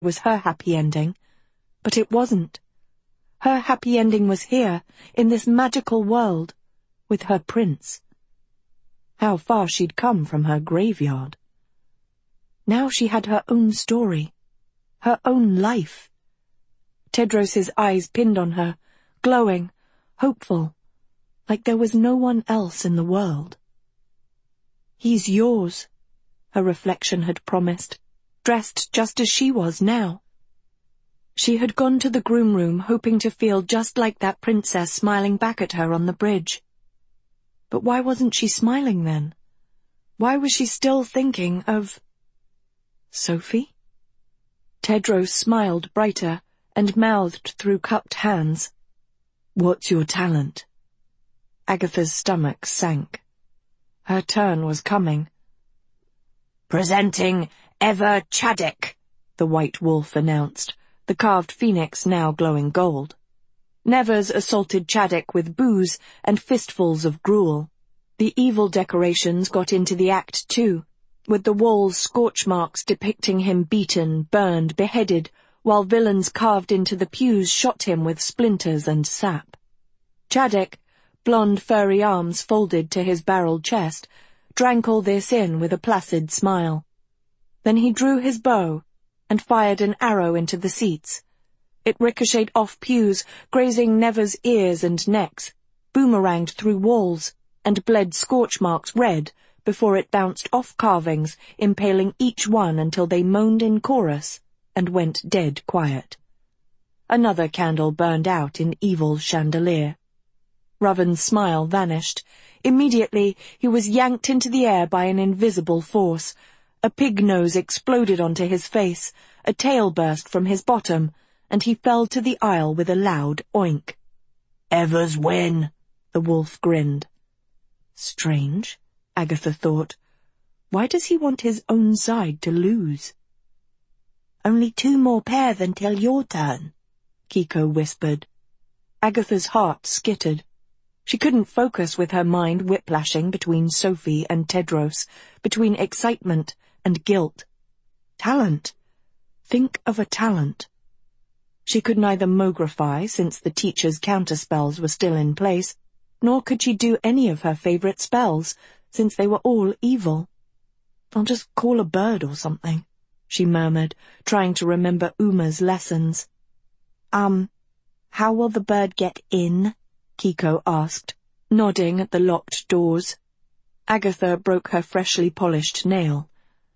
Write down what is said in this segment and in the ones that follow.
was her happy ending, but it wasn't. Her happy ending was here, in this magical world, with her prince. How far she'd come from her graveyard. Now she had her own story, her own life. Tedros's eyes pinned on her, glowing, hopeful, like there was no one else in the world. "He's yours," her reflection had promised, dressed just as she was now. She had gone to the groom room hoping to feel just like that princess smiling back at her on the bridge. But why wasn't she smiling then? Why was she still thinking of Sophie? Tedros smiled brighter and mouthed through cupped hands, "What's your talent?" Agatha's stomach sank. Her turn was coming. "Presenting Ever Chadek," the white wolf announced, the carved phoenix now glowing gold. Nevers assaulted Chadek with booze and fistfuls of gruel. The evil decorations got into the act too, with the walls scorch marks depicting him beaten, burned, beheaded, while villains carved into the pews shot him with splinters and sap. Chadek, blonde furry arms folded to his barreled chest, drank all this in with a placid smile. Then he drew his bow and fired an arrow into the seats. It ricocheted off pews, grazing Nevers' ears and necks, boomeranged through walls, and bled scorch marks red before it bounced off carvings, impaling each one until they moaned in chorus and went dead quiet. Another candle burned out in evil chandelier. Raven's smile vanished. Immediately he was yanked into the air by an invisible force. A pig nose exploded onto his face, a tail burst from his bottom, and he fell to the aisle with a loud oink. "Evers win," the wolf grinned. Strange, Agatha thought. Why does he want his own side to lose? "Only 2 more pairs until your turn," Kiko whispered. Agatha's heart skittered. She couldn't focus with her mind whiplashing between Sophie and Tedros, between excitement and guilt. Talent. Think of a talent. She could neither mogrify, since the teacher's counterspells were still in place, nor could she do any of her favorite spells, since they were all evil. "I'll just call a bird or something," she murmured, trying to remember Uma's lessons. How will the bird get in?" Kiko asked, nodding at the locked doors. Agatha broke her freshly polished nail.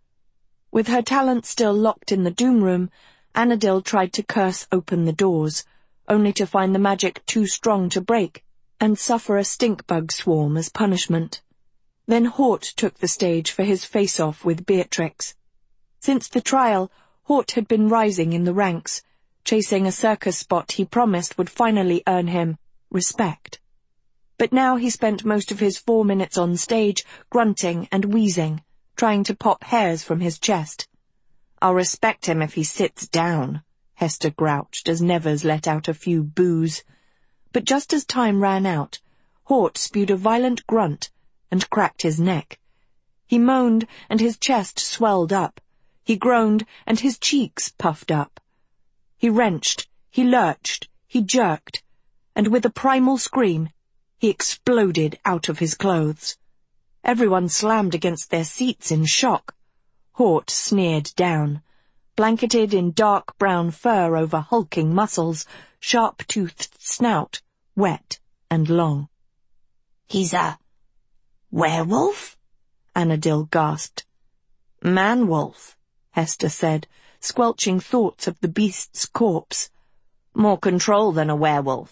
With her talent still locked in the doom room, Anadil tried to curse open the doors, only to find the magic too strong to break, and suffer a stink-bug swarm as punishment. Then Hort took the stage for his face-off with Beatrix. Since the trial, Hort had been rising in the ranks, chasing a circus spot he promised would finally earn him respect. But now he spent most of his 4 minutes on stage grunting and wheezing, trying to pop hairs from his chest. "I'll respect him if he sits down," Hester grouched as Nevers let out a few boos. But just as time ran out, Hort spewed a violent grunt and cracked his neck. He moaned and his chest swelled up. He groaned and his cheeks puffed up. He wrenched, he lurched, he jerked, and with a primal scream, he exploded out of his clothes. Everyone slammed against their seats in shock. Hort sneered down, blanketed in dark brown fur over hulking muscles, sharp-toothed snout, wet and long. "He's a werewolf?" Anadil gasped. "Man-wolf," Hester said, squelching thoughts of the beast's corpse. "More control than a werewolf."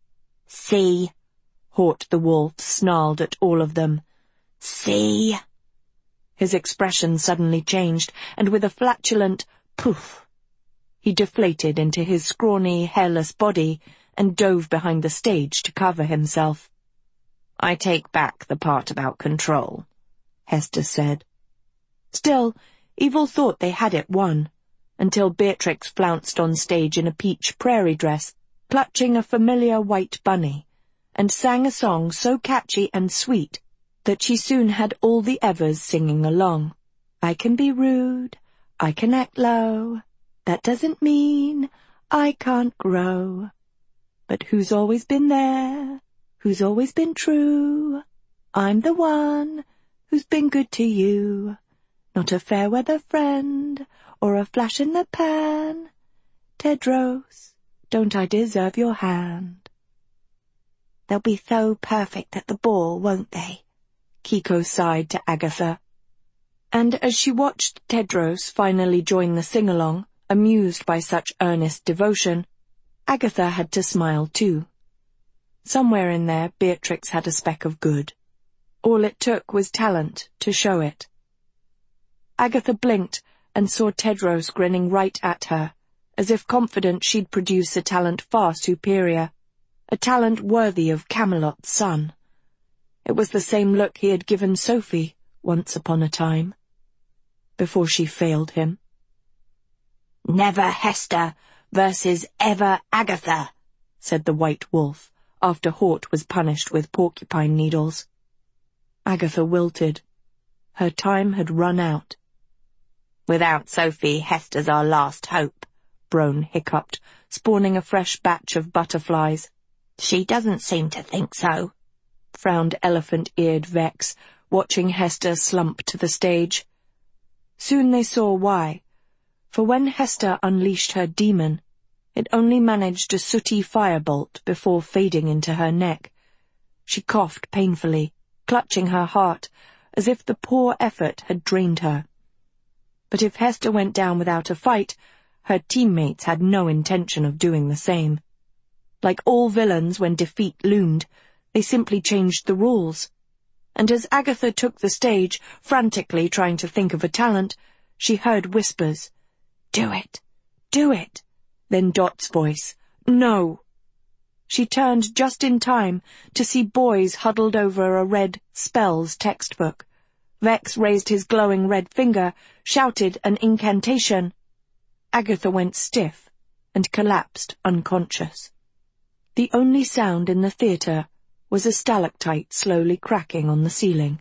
"See?" Hort the wolf snarled at all of them. "See?" His expression suddenly changed, and with a flatulent poof, he deflated into his scrawny, hairless body and dove behind the stage to cover himself. "I take back the part about control," Hester said. Still, Evil thought they had it won, until Beatrix flounced on stage in a peach prairie dress, clutching a familiar white bunny, and sang a song so catchy and sweet that she soon had all the Evers singing along. "I can be rude, I can act low, That doesn't mean I can't grow. But who's always been there? Who's always been true? I'm the one who's been good to you. Not a fair weather friend, or a flash in the pan. Tedros, don't I deserve your hand? They'll be so perfect at the ball, won't they? Kiko sighed to Agatha. And as she watched Tedros finally join the sing-along, amused by such earnest devotion, Agatha had to smile too. Somewhere in there, Beatrix had a speck of good. All it took was talent to show it. Agatha blinked and saw Tedros grinning right at her, as if confident she'd produce a talent far superior, a talent worthy of Camelot's son. It was the same look he had given Sophie once upon a time, before she failed him. "Never Hester versus ever Agatha," said the White Wolf, after Hort was punished with porcupine needles. Agatha wilted. Her time had run out. "Without Sophie, Hester's our last hope," Brone hiccuped, spawning a fresh batch of butterflies. "She doesn't seem to think so," frowned elephant-eared Vex, watching Hester slump to the stage. Soon they saw why, for when Hester unleashed her demon, it only managed a sooty firebolt before fading into her neck. She coughed painfully, clutching her heart, as if the poor effort had drained her. But if Hester went down without a fight, her teammates had no intention of doing the same. Like all villains when defeat loomed, they simply changed the rules. And as Agatha took the stage, frantically trying to think of a talent, she heard whispers. "Do it! Do it!" Then Dot's voice. "No!" She turned just in time to see boys huddled over a red spells textbook. Vex raised his glowing red finger, shouted an incantation. Agatha went stiff and collapsed unconscious. The only sound in the theatre was a stalactite slowly cracking on the ceiling.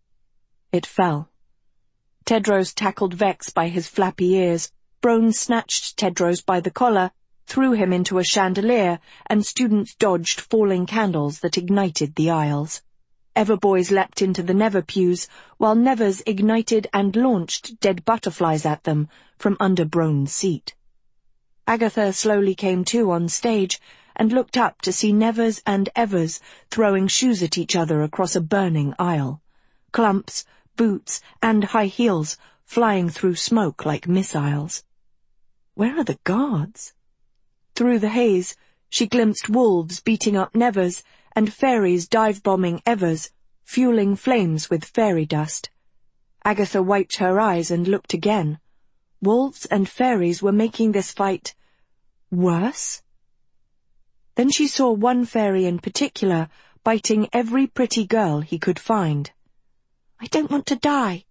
It fell. Tedros tackled Vex by his flappy ears. Brone snatched Tedros by the collar, threw him into a chandelier, and students dodged falling candles that ignited the aisles. Everboys leapt into the Never pews, while Nevers ignited and launched dead butterflies at them from under Brone's seat. Agatha slowly came to on stage and looked up to see Nevers and Evers throwing shoes at each other across a burning aisle. Clumps, boots, and high heels flying through smoke like missiles. Where are the guards? Through the haze, she glimpsed wolves beating up Nevers and fairies dive-bombing Evers, fueling flames with fairy dust. Agatha wiped her eyes and looked again. Wolves and fairies were making this fight worse. Then she saw one fairy in particular biting every pretty girl he could find. "I don't want to die."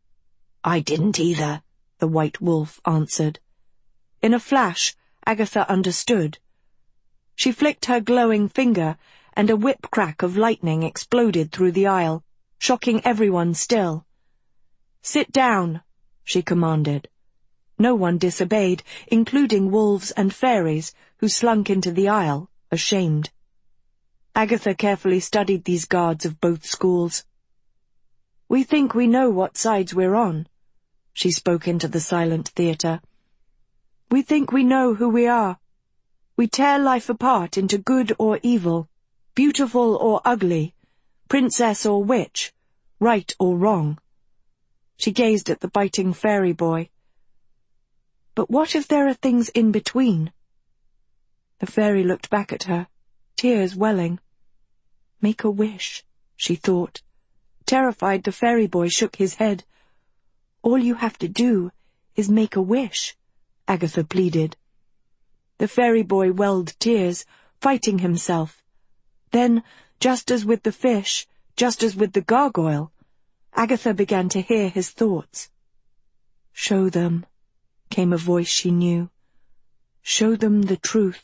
"I didn't either," the White Wolf answered. In a flash, Agatha understood. She flicked her glowing finger, and a whip-crack of lightning exploded through the aisle, shocking everyone still. "Sit down," she commanded. No one disobeyed, including wolves and fairies, who slunk into the aisle, ashamed. Agatha carefully studied these guards of both schools. "We think we know what sides we're on," she spoke into the silent theatre. "We think we know who we are. We tear life apart into good or evil, beautiful or ugly, princess or witch, right or wrong." She gazed at the biting fairy boy. "But what if there are things in between?" The fairy looked back at her, tears welling. "Make a wish," she thought. Terrified, the fairy boy shook his head. "All you have to do is make a wish," Agatha pleaded. The fairy boy welled tears, fighting himself. Then, just as with the fish, just as with the gargoyle, Agatha began to hear his thoughts. "Show them," came a voice she knew. "Show them the truth."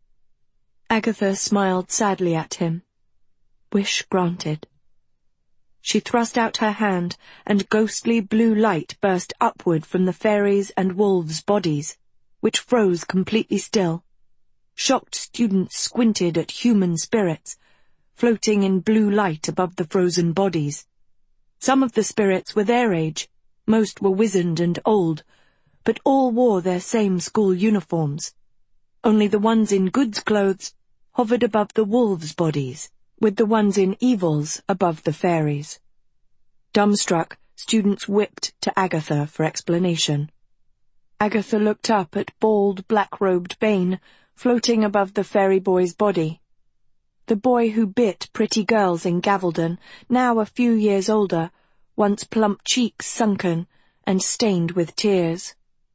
Agatha smiled sadly at him. Wish granted. She thrust out her hand, and ghostly blue light burst upward from the fairies' and wolves' bodies. which froze completely still. Shocked students squinted at human spirits, floating in blue light above the frozen bodies. Some of the spirits were their age, most were wizened and old, but all wore their same school uniforms. Only the ones in goods clothes hovered above the wolves' bodies, with the ones in evils above the fairies. Dumbstruck, students whipped to Agatha for explanation. Agatha looked up at bald, black-robed Bane, floating above the fairy boy's body. The boy who bit pretty girls in Gavaldon, now a few years older, once plump cheeks sunken and stained with tears.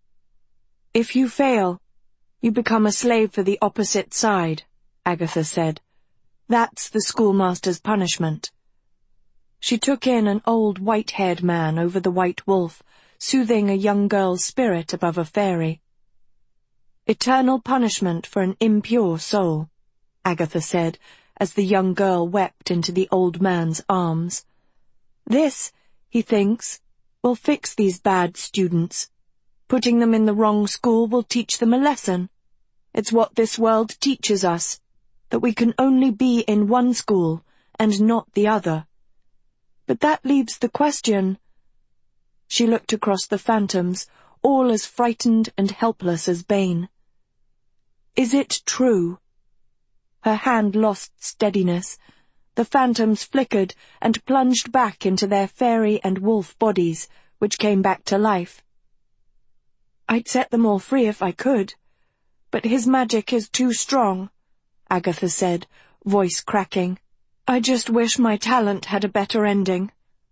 "If you fail, you become a slave for the opposite side," Agatha said. "That's the schoolmaster's punishment." She took in an old white-haired man over the white wolf, soothing a young girl's spirit above a fairy. "Eternal punishment for an impure soul," Agatha said, as the young girl wept into the old man's arms. "This, he thinks, will fix these bad students. Putting them in the wrong school will teach them a lesson. It's what this world teaches us, that we can only be in one school and not the other. But that leaves the question—" She looked across the phantoms, all as frightened and helpless as Bane. "Is it true?" Her hand lost steadiness. The phantoms flickered and plunged back into their fairy and wolf bodies, which came back to life. "I'd set them all free if I could, but his magic is too strong," Agatha said, voice cracking. "I just wish my talent had a better ending."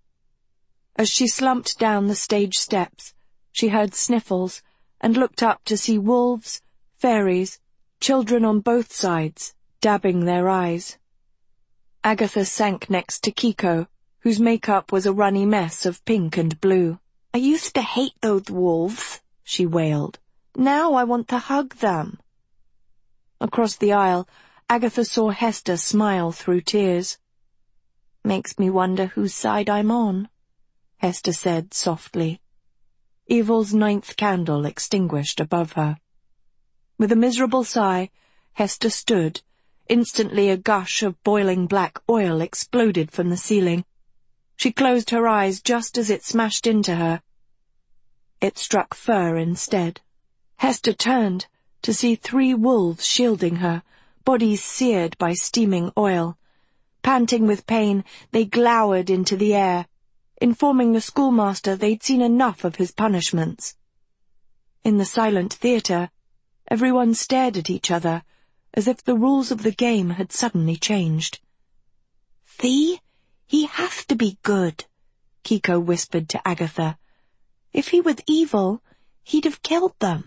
As she slumped down the stage steps, she heard sniffles and looked up to see wolves, fairies, children on both sides, dabbing their eyes. Agatha sank next to Kiko, whose makeup was a runny mess of pink and blue. "I used to hate those wolves," she wailed. "Now I want to hug them." Across the aisle, Agatha saw Hester smile through tears. "Makes me wonder whose side I'm on," Hester said softly. Evil's 9th candle extinguished above her. With a miserable sigh, Hester stood. Instantly a gush of boiling black oil exploded from the ceiling. She closed her eyes just as it smashed into her. It struck fur instead. Hester turned to see 3 wolves shielding her, bodies seared by steaming oil. Panting with pain, they glowered into the air, informing the schoolmaster they'd seen enough of his punishments. In the silent theatre, everyone stared at each other, as if the rules of the game had suddenly changed. "See? He has to be good," Kiko whispered to Agatha. "If he was evil, he'd have killed them."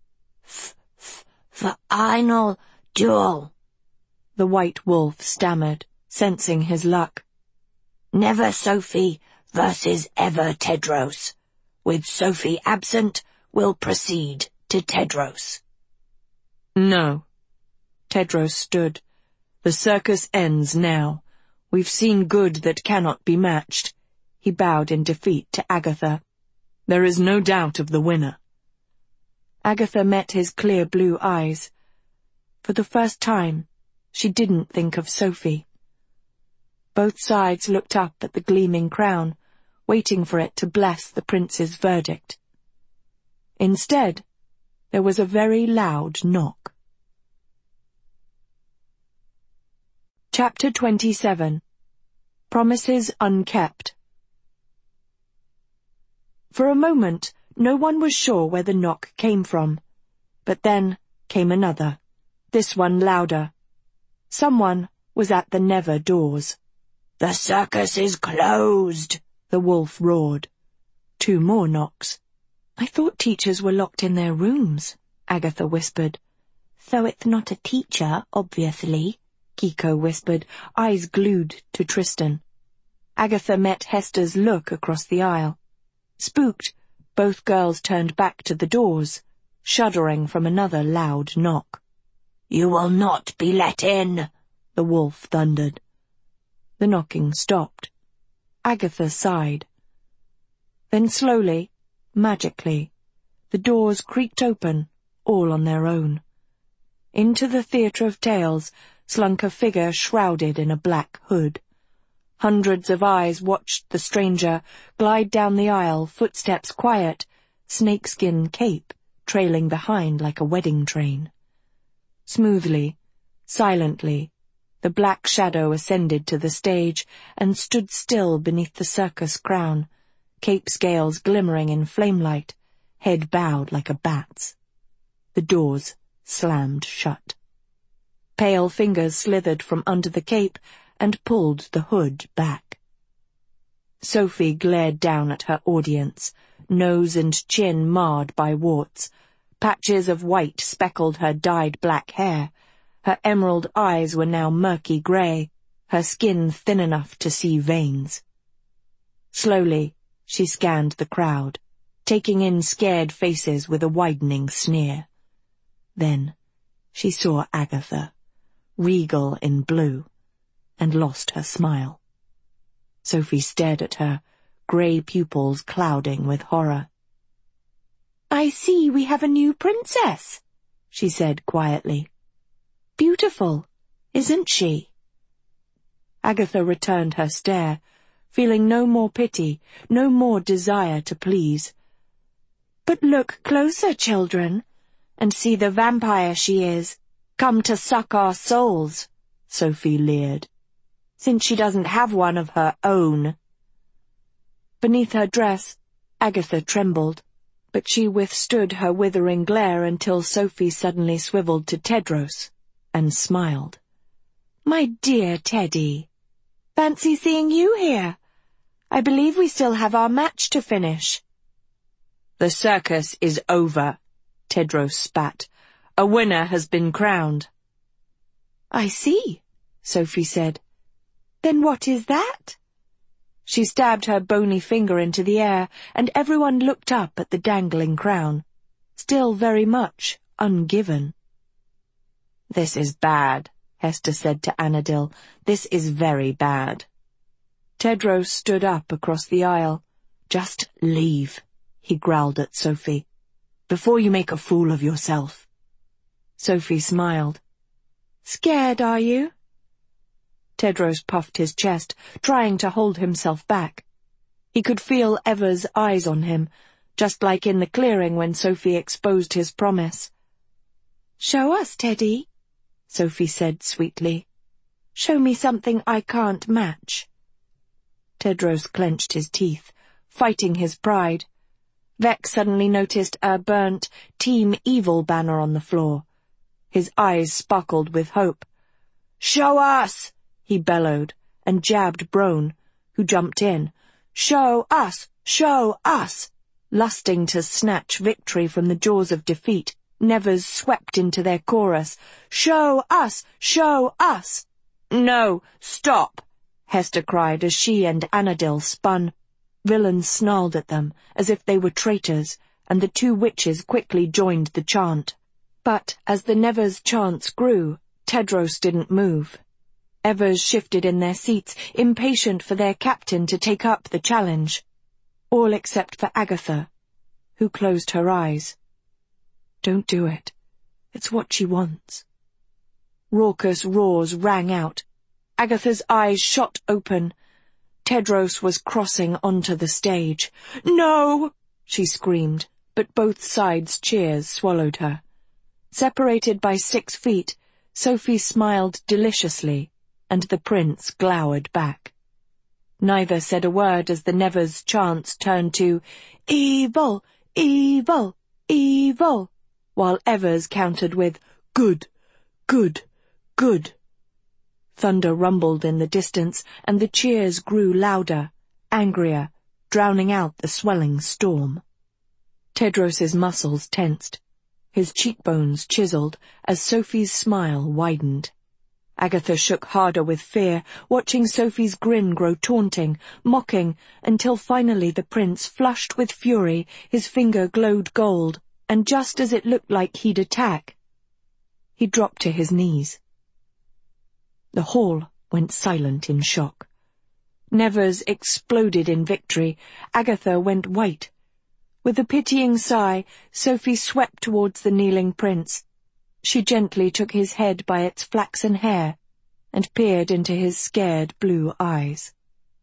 "Final duel," the white wolf stammered, sensing his luck. "Never Sophie versus ever Tedros. With Sophie absent, we'll proceed to Tedros." "No." Tedros stood. "The circus ends now. We've seen good that cannot be matched." He bowed in defeat to Agatha. "There is no doubt of the winner." Agatha met his clear blue eyes. For the first time, she didn't think of Sophie. Both sides looked up at the gleaming crown, waiting for it to bless the prince's verdict. Instead, there was a very loud knock. Chapter 27. Promises Unkept. For a moment, no one was sure where the knock came from. But then came another, this one louder. Someone was at the Never doors. "The circus is closed," the wolf roared. 2 more knocks. "I thought teachers were locked in their rooms," Agatha whispered. "So it's not a teacher, obviously," Kiko whispered, eyes glued to Tristan. Agatha met Hester's look across the aisle. Spooked, both girls turned back to the doors, shuddering from another loud knock. "You will not be let in," the wolf thundered. The knocking stopped. Agatha sighed. Then slowly, magically, the doors creaked open, all on their own. Into the theatre of tales slunk a figure shrouded in a black hood. Hundreds of eyes watched the stranger glide down the aisle, footsteps quiet, snakeskin cape trailing behind like a wedding train. Smoothly, silently, the black shadow ascended to the stage and stood still beneath the circus crown, cape scales glimmering in flamelight, head bowed like a bat's. The doors slammed shut. Pale fingers slithered from under the cape and pulled the hood back. Sophie glared down at her audience, nose and chin marred by warts. Patches of white speckled her dyed black hair. Her emerald eyes were now murky grey, her skin thin enough to see veins. Slowly, she scanned the crowd, taking in scared faces with a widening sneer. Then she saw Agatha, regal in blue, and lost her smile. Sophie stared at her, grey pupils clouding with horror. "I see we have a new princess," she said quietly. "Beautiful, isn't she?" Agatha returned her stare, feeling no more pity, no more desire to please. "But look closer, children, and see the vampire she is, come to suck our souls," Sophie leered, "since she doesn't have one of her own." Beneath her dress, Agatha trembled, but she withstood her withering glare until Sophie suddenly swiveled to Tedros and smiled. "My dear Teddy, fancy seeing you here. I believe we still have our match to finish." "The circus is over," Tedros spat. "A winner has been crowned." "I see," Sophie said. "Then what is that?" She stabbed her bony finger into the air, and everyone looked up at the dangling crown, still very much ungiven. "This is bad," Hester said to Anadil. "This is very bad." Tedros stood up across the aisle. "Just leave," he growled at Sophie, "before you make a fool of yourself." Sophie smiled. "Scared, are you?" Tedros puffed his chest, trying to hold himself back. He could feel Eva's eyes on him, just like in the clearing when Sophie exposed his promise. "Show us, Teddy," Sophie said sweetly. "Show me something I can't match." Tedros clenched his teeth, fighting his pride. Vec suddenly noticed a burnt Team Evil banner on the floor. His eyes sparkled with hope. "Show us!" he bellowed, and jabbed Brone, who jumped in. "Show us! Show us!" Lusting to snatch victory from the jaws of defeat, Nevers swept into their chorus. "Show us! Show us!" "No, stop!" Hester cried as she and Anadil spun. Villains snarled at them, as if they were traitors, and the two witches quickly joined the chant. But as the Nevers chants grew, Tedros didn't move. Evers shifted in their seats, impatient for their captain to take up the challenge. All except for Agatha, who closed her eyes. "Don't do it. It's what she wants." Raucous roars rang out. Agatha's eyes shot open. Tedros was crossing onto the stage. "No!" she screamed, but both sides' cheers swallowed her. Separated by 6 feet, Sophie smiled deliciously, and the prince glowered back. Neither said a word as the Nevers chants turned to "Evil! Evil! Evil!" while Evers countered with "Good! Good! Good!" Thunder rumbled in the distance, and the cheers grew louder, angrier, drowning out the swelling storm. Tedros's muscles tensed. His cheekbones chiseled as Sophie's smile widened. Agatha shook harder with fear, watching Sophie's grin grow taunting, mocking, until finally the prince flushed with fury, his finger glowed gold, and just as it looked like he'd attack, he dropped to his knees. The hall went silent in shock. Nevers exploded in victory. Agatha went white. With a pitying sigh, Sophie swept towards the kneeling prince. She gently took his head by its flaxen hair and peered into his scared blue eyes.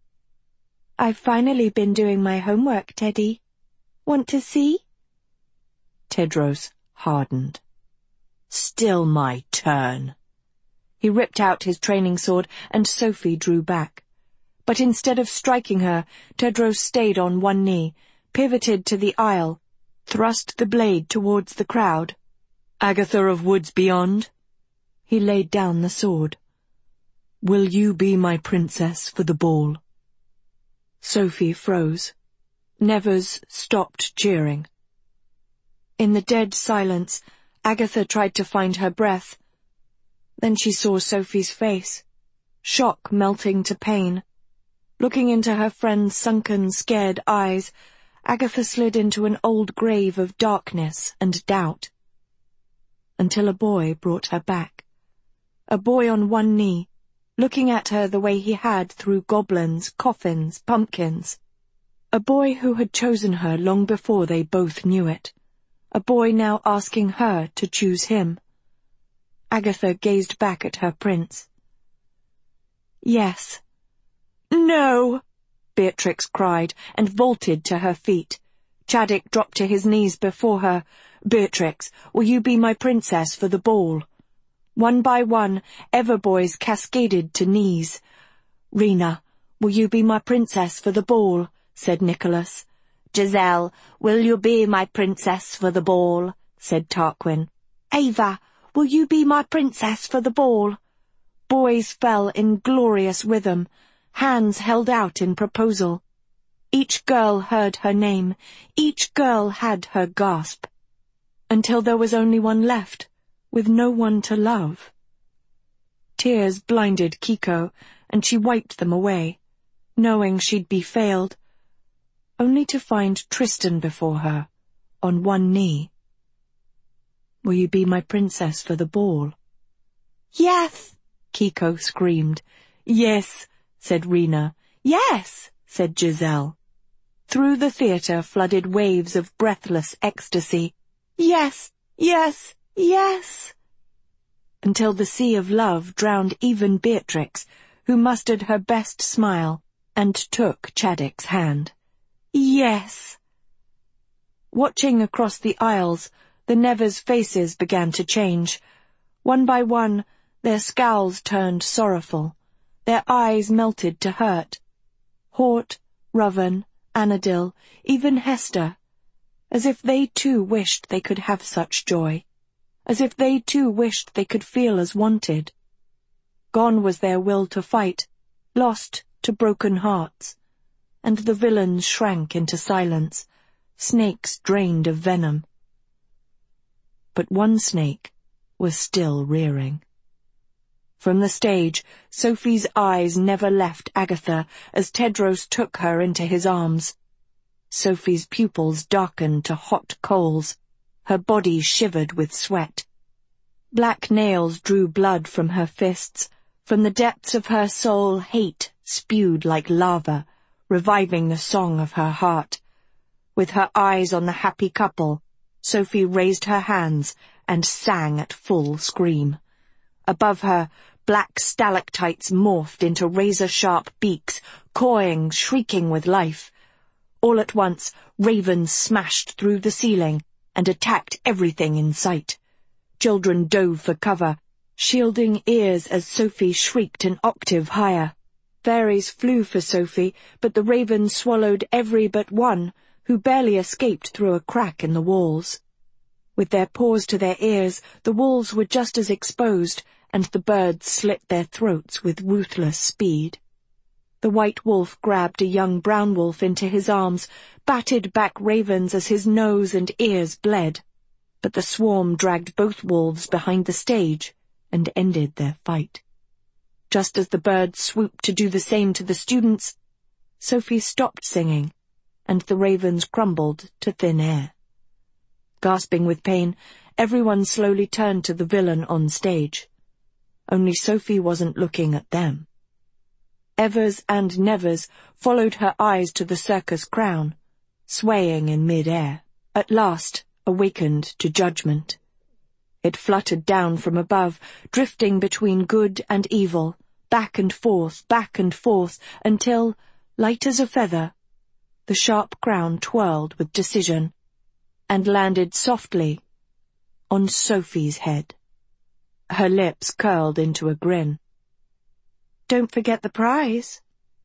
"I've finally been doing my homework, Teddy. Want to see?" Tedros hardened. "Still my turn." He ripped out his training sword, and Sophie drew back. But instead of striking her, Tedros stayed on one knee, pivoted to the aisle, thrust the blade towards the crowd. "Agatha of Woods Beyond." He laid down the sword. "Will you be my princess for the ball?" Sophie froze. Nevers stopped cheering. In the dead silence, Agatha tried to find her breath. Then she saw Sophie's face, shock melting to pain. Looking into her friend's sunken, scared eyes, Agatha slid into an old grave of darkness and doubt. Until a boy brought her back. A boy on one knee, looking at her the way he had through goblins, coffins, pumpkins. A boy who had chosen her long before they both knew it. A boy now asking her to choose him. Agatha gazed back at her prince. "Yes." "No!" Beatrix cried, and vaulted to her feet. Chaddock dropped to his knees before her. "Beatrix, will you be my princess for the ball?" One by one, Everboys cascaded to knees. "Rena, will you be my princess for the ball?" said Nicholas. "Giselle, will you be my princess for the ball?" said Tarquin. "Ava, will you be my princess for the ball?" Boys fell in glorious rhythm, hands held out in proposal. Each girl heard her name, each girl had her gasp, until there was only one left, with no one to love. Tears blinded Kiko, and she wiped them away, knowing she'd be failed, only to find Tristan before her, on one knee. "Will you be my princess for the ball?" "Yes!" Kiko screamed. "Yes!" said Rena. "Yes!" said Giselle. Through the theatre flooded waves of breathless ecstasy. "Yes! Yes! Yes!" Until the sea of love drowned even Beatrix, who mustered her best smile and took Chaddock's hand. "Yes!" Watching across the aisles, the Nevers' faces began to change. One by one, their scowls turned sorrowful. Their eyes melted to hurt. Hort, Rowan, Anadil, even Hester, as if they too wished they could have such joy, as if they too wished they could feel as wanted. Gone was their will to fight, lost to broken hearts, and the villains shrank into silence, snakes drained of venom. But one snake was still rearing. From the stage, Sophie's eyes never left Agatha as Tedros took her into his arms. Sophie's pupils darkened to hot coals. Her body shivered with sweat. Black nails drew blood from her fists. From the depths of her soul, hate spewed like lava, reviving the song of her heart. With her eyes on the happy couple, Sophie raised her hands and sang at full scream. Above her, black stalactites morphed into razor-sharp beaks, cawing, shrieking with life. All at once, ravens smashed through the ceiling and attacked everything in sight. Children dove for cover, shielding ears as Sophie shrieked an octave higher. Fairies flew for Sophie, but the ravens swallowed every but one, who barely escaped through a crack in the walls. With their paws to their ears, the walls were just as exposed, and the birds slit their throats with ruthless speed. The white wolf grabbed a young brown wolf into his arms, batted back ravens as his nose and ears bled. But the swarm dragged both wolves behind the stage and ended their fight. Just as the birds swooped to do the same to the students, Sophie stopped singing, and the ravens crumbled to thin air. Gasping with pain, everyone slowly turned to the villain on stage. Only Sophie wasn't looking at them. Evers and Nevers followed her eyes to the circus crown. swaying in mid-air, at last awakened to judgment. It fluttered down from above, drifting between good and evil, back and forth, until, light as a feather, the sharp crown twirled with decision, and landed softly on Sophie's head. Her lips curled into a grin. "Don't forget the prize."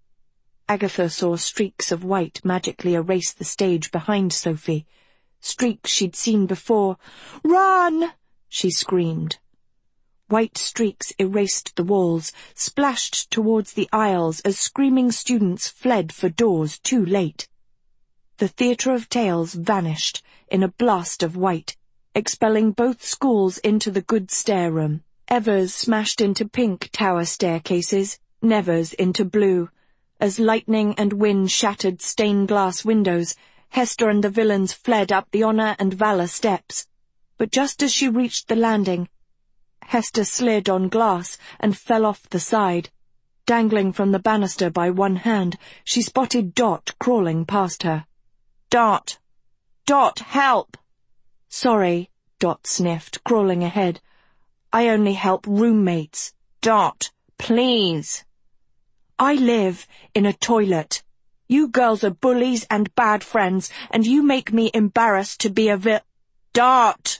Agatha saw streaks of white magically erase the stage behind Sophie, streaks she'd seen before. "Run!" she screamed. White streaks erased the walls, splashed towards the aisles as screaming students fled for doors too late. The theatre of tales vanished in a blast of white, expelling both schools into the good stair room. Evers smashed into pink tower staircases, Nevers into blue. As lightning and wind shattered stained-glass windows, Hester and the villains fled up the Honor and Valor steps. But just as she reached the landing, Hester slid on glass and fell off the side. Dangling from the banister by one hand, she spotted Dot crawling past her. "Dot! Dot, help!" "Sorry," Dot sniffed, crawling ahead. "I only help roommates." "Dot, please." "I live in a toilet. You girls are bullies and bad friends, and you make me embarrassed to be a Dot!"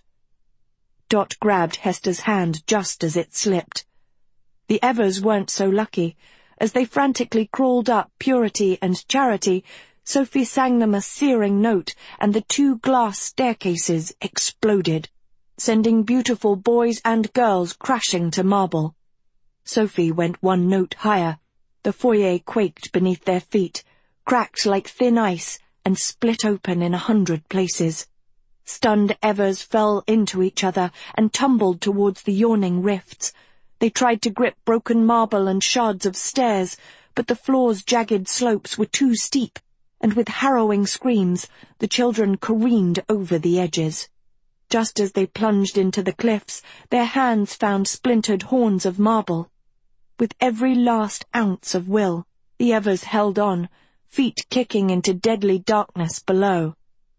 Dot grabbed Hester's hand just as it slipped. The Evers weren't so lucky. As they frantically crawled up Purity and Charity, Sophie sang them a searing note, and the 2 glass staircases exploded, sending beautiful boys and girls crashing to marble. Sophie went 1 note higher. The foyer quaked beneath their feet, cracked like thin ice, and split open in 100 places. Stunned Evers fell into each other and tumbled towards the yawning rifts. They tried to grip broken marble and shards of stairs, but the floor's jagged slopes were too steep, and with harrowing screams, the children careened over the edges. Just as they plunged into the cliffs, their hands found splintered horns of marble. With every last ounce of will, the Evers held on, feet kicking into deadly darkness below.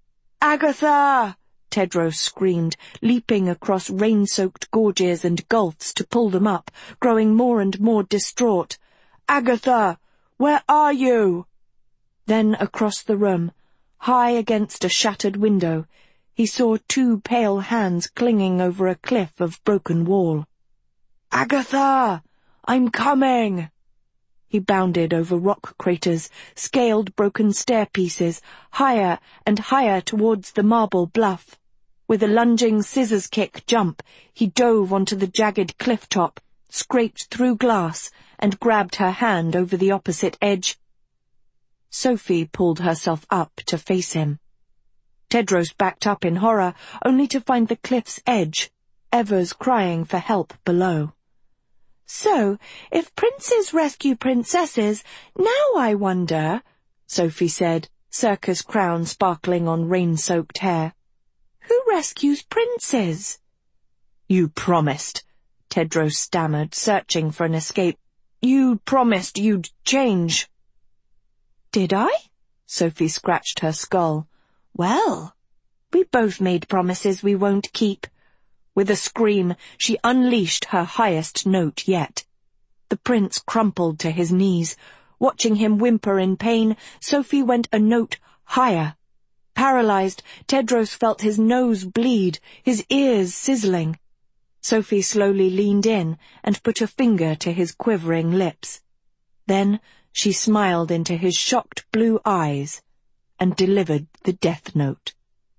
"Agatha!" Tedros screamed, leaping across rain-soaked gorges and gulfs to pull them up, growing more and more distraught. "Agatha! Where are you?" Then across the room, high against a shattered window, he saw 2 pale hands clinging over a cliff of broken wall. "Agatha! I'm coming!" He bounded over rock craters, scaled broken stairpieces, higher and higher towards the marble bluff. With a lunging scissors-kick jump, he dove onto the jagged cliff top, scraped through glass, and grabbed her hand over the opposite edge. Sophie pulled herself up to face him. Tedros backed up in horror, only to find the cliff's edge, Evers crying for help below. "So, if princes rescue princesses, now I wonder," Sophie said, circus crown sparkling on rain-soaked hair. "Who rescues princes?" "You promised," Tedros stammered, searching for an escape. "You promised you'd change." "Did I?" Sophie scratched her skull. "Well, we both made promises we won't keep." With a scream, she unleashed her highest note yet. The prince crumpled to his knees. Watching him whimper in pain, Sophie went a note higher. Paralyzed, Tedros felt his nose bleed, his ears sizzling. Sophie slowly leaned in and put a finger to his quivering lips. Then she smiled into his shocked blue eyes and delivered the death note.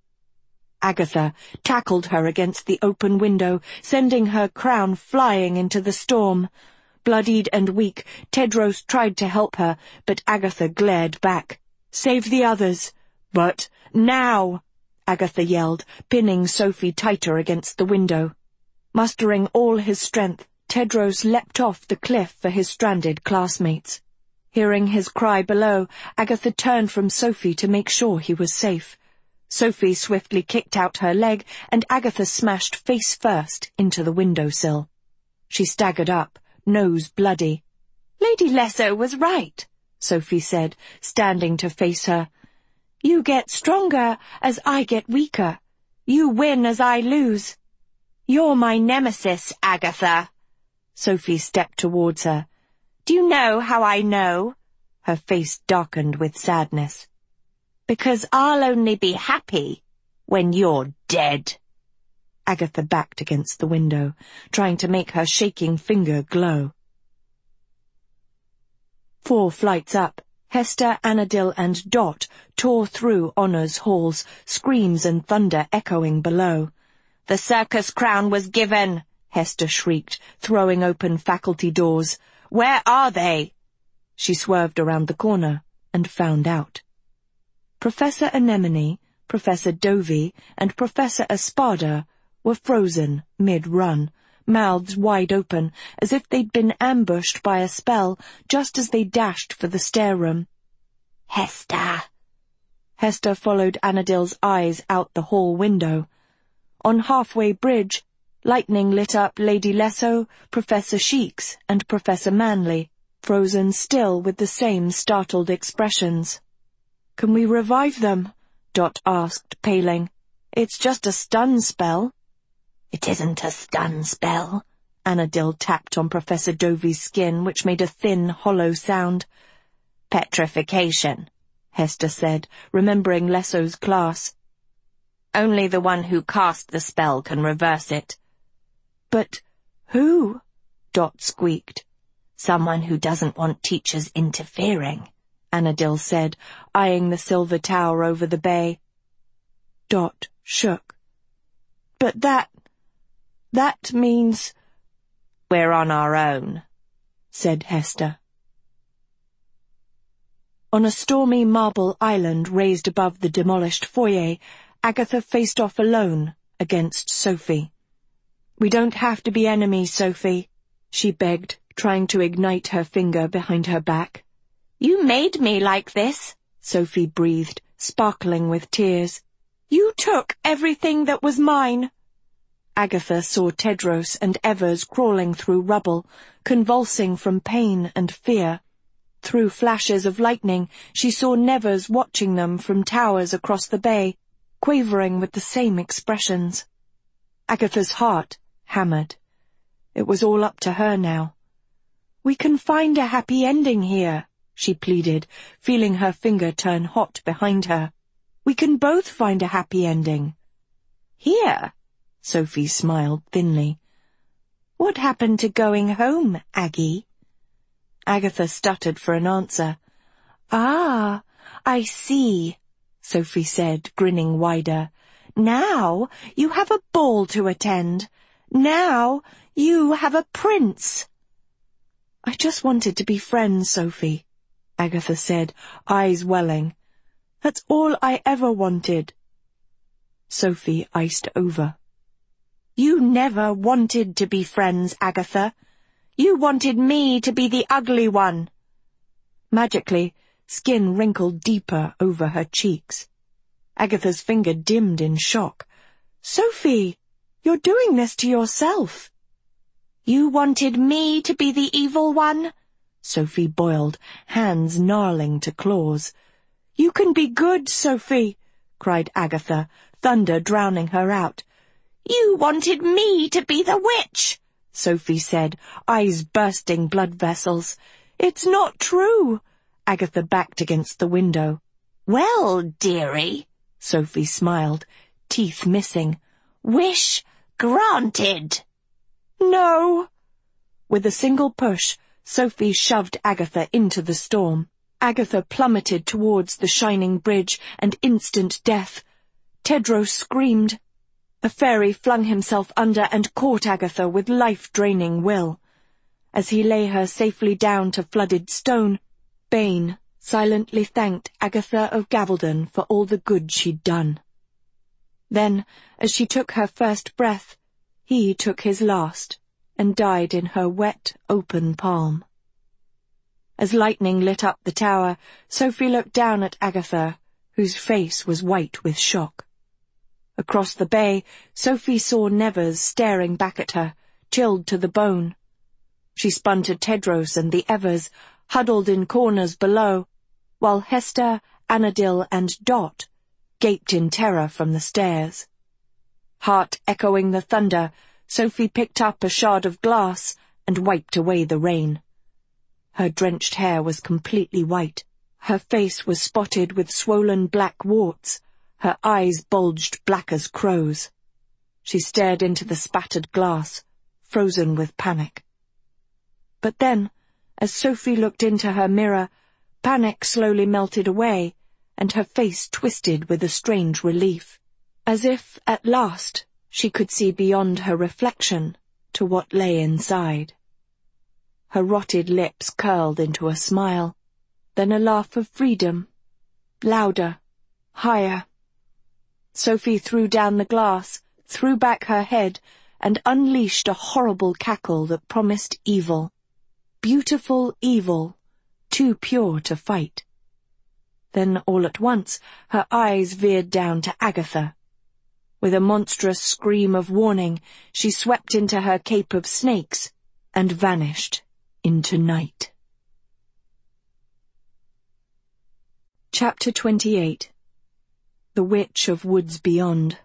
Agatha tackled her against the open window, sending her crown flying into the storm. Bloodied and weak, Tedros tried to help her, but Agatha glared back. "Save the others." "But now!" Agatha yelled, pinning Sophie tighter against the window. Mustering all his strength, Tedros leapt off the cliff for his stranded classmates. Hearing his cry below, Agatha turned from Sophie to make sure he was safe. Sophie swiftly kicked out her leg, and Agatha smashed face first into the windowsill. She staggered up, nose bloody. "Lady Lesso was right," Sophie said, standing to face her. You get stronger as I get weaker. You win as I lose. You're my nemesis, Agatha. Sophie stepped towards her. Do you know how I know? Her face darkened with sadness. Because I'll only be happy when you're dead. Agatha backed against the window, trying to make her shaking finger glow. 4 flights up, Hester, Annadil, and Dot tore through Honor's halls, screams and thunder echoing below. The circus crown was given, Hester shrieked, throwing open faculty doors. Where are they? She swerved around the corner and found out. Professor Anemone, Professor Dovey, and Professor Espada were frozen mid-run, mouths wide open, as if they'd been ambushed by a spell just as they dashed for the stair room. Hester! Hester followed Annadil's eyes out the hall window. On Halfway Bridge, lightning lit up Lady Lesso, Professor Sheeks, and Professor Manley, frozen still with the same startled expressions. Can we revive them? Dot asked, paling. It's just a stun spell. It isn't a stun spell. Annadil tapped on Professor Dovey's skin, which made a thin, hollow sound. Petrification, Hester said, remembering Lesso's class. Only the one who cast the spell can reverse it. But who? Dot squeaked. Someone who doesn't want teachers interfering, Annadil said, eyeing the silver tower over the bay. Dot shook. But that means... We're on our own, said Hester. On a stormy marble island raised above the demolished foyer, Agatha faced off alone against Sophie. We don't have to be enemies, Sophie, she begged, trying to ignite her finger behind her back. You made me like this, Sophie breathed, sparkling with tears. You took everything that was mine. Agatha saw Tedros and Evers crawling through rubble, convulsing from pain and fear. Through flashes of lightning, she saw Nevers watching them from towers across the bay, quavering with the same expressions. Agatha's heart hammered. It was all up to her now. We can find a happy ending here, she pleaded, feeling her finger turn hot behind her. We can both find a happy ending. Here? Sophie smiled thinly. What happened to going home, Aggie? Agatha stuttered for an answer. Ah, I see, Sophie said, grinning wider. Now you have a ball to attend. Now you have a prince. I just wanted to be friends, Sophie, Agatha said, eyes welling. That's all I ever wanted. Sophie iced over. You never wanted to be friends, Agatha. You wanted me to be the ugly one. Magically, skin wrinkled deeper over her cheeks. Agatha's finger dimmed in shock. Sophie, you're doing this to yourself. You wanted me to be the evil one? Sophie boiled, hands gnarling to claws. You can be good, Sophie, cried Agatha, thunder drowning her out. You wanted me to be the witch, Sophie said, eyes bursting blood vessels. It's not true. Agatha backed against the window. Well, dearie, Sophie smiled, teeth missing. Wish granted. No. With a single push, Sophie shoved Agatha into the storm. Agatha plummeted towards the shining bridge and instant death. Tedros screamed. A fairy flung himself under and caught Agatha with life-draining will. As he lay her safely down to flooded stone, Bane silently thanked Agatha of Gavaldon for all the good she'd done. Then, as she took her first breath, he took his last, and died in her wet, open palm. As lightning lit up the tower, Sophie looked down at Agatha, whose face was white with shock. Across the bay, Sophie saw Nevers staring back at her, chilled to the bone. She spun to Tedros and the Evers, huddled in corners below, while Hester, Annadil and Dot gaped in terror from the stairs. Heart echoing the thunder, Sophie picked up a shard of glass and wiped away the rain. Her drenched hair was completely white. Her face was spotted with swollen black warts. Her eyes bulged black as crows. She stared into the spattered glass, frozen with panic. But then, as Sophie looked into her mirror, panic slowly melted away, and her face twisted with a strange relief, as if, at last, she could see beyond her reflection to what lay inside. Her rotted lips curled into a smile, then a laugh of freedom, louder, higher. Sophie threw down the glass, threw back her head, and unleashed a horrible cackle that promised evil. Beautiful evil, too pure to fight. Then, all at once, her eyes veered down to Agatha. With a monstrous scream of warning, she swept into her cape of snakes and vanished into night. Chapter 28. The Witch of Woods Beyond.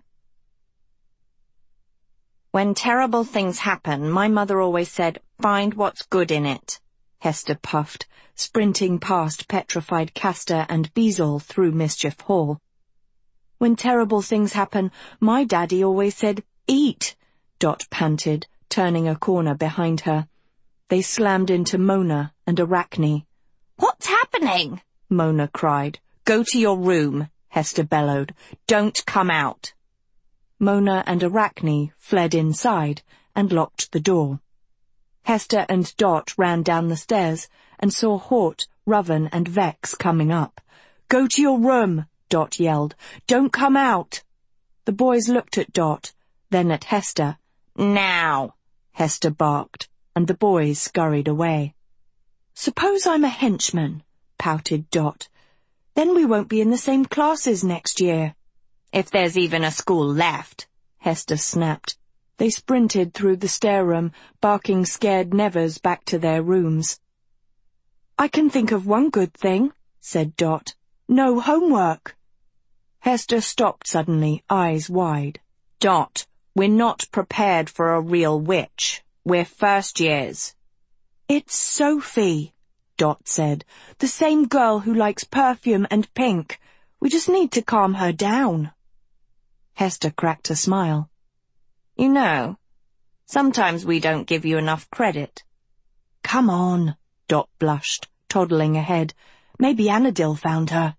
When terrible things happen, my mother always said, "Find what's good in it," Hester puffed, sprinting past petrified Castor and Beazle through Mischief Hall. "When terrible things happen, my daddy always said, 'Eat,'" Dot panted, turning a corner behind her. They slammed into Mona and Arachne. "What's happening?" Mona cried. "Go to your room," Hester bellowed. "Don't come out." Mona and Arachne fled inside and locked the door. Hester and Dot ran down the stairs and saw Hort, Rovan, and Vex coming up. "Go to your room," Dot yelled. "Don't come out." The boys looked at Dot, then at Hester. "Now," Hester barked, and the boys scurried away. "Suppose I'm a henchman," pouted Dot. "Then we won't be in the same classes next year." "If there's even a school left," Hester snapped. They sprinted through the stair room, barking scared nevers back to their rooms. "I can think of one good thing," said Dot. "No homework." Hester stopped suddenly, eyes wide. "Dot, we're not prepared for a real witch. We're first years." "It's Sophie," Dot said. "The same girl who likes perfume and pink. We just need to calm her down." Hester cracked a smile. "You know, sometimes we don't give you enough credit." "Come on," Dot blushed, toddling ahead. "Maybe Annadil found her."